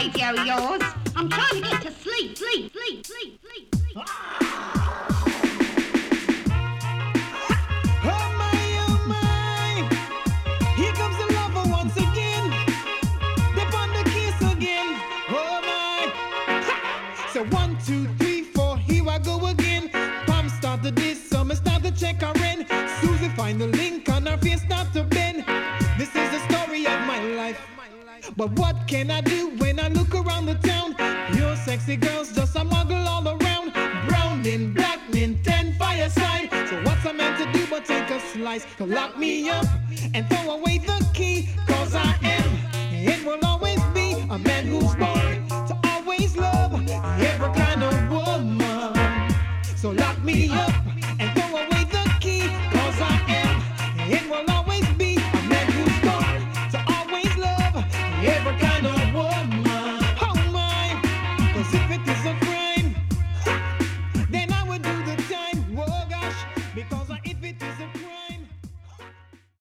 radio, yours. I'm trying to get to sleep. Oh my, here comes the lover once again. Dip on the kiss again. Oh my. So 1, 2, 3, 4, here I go again. Pam started this, summer start to check her in. Susie find the link on her face, start to bend. This is the story of my life. But what can I do when I look around the town? Your sexy girls just a muggle all around. Browning, blackening, 10 fireside. So what's I meant to do but take a slice to lock me up and throw away the key?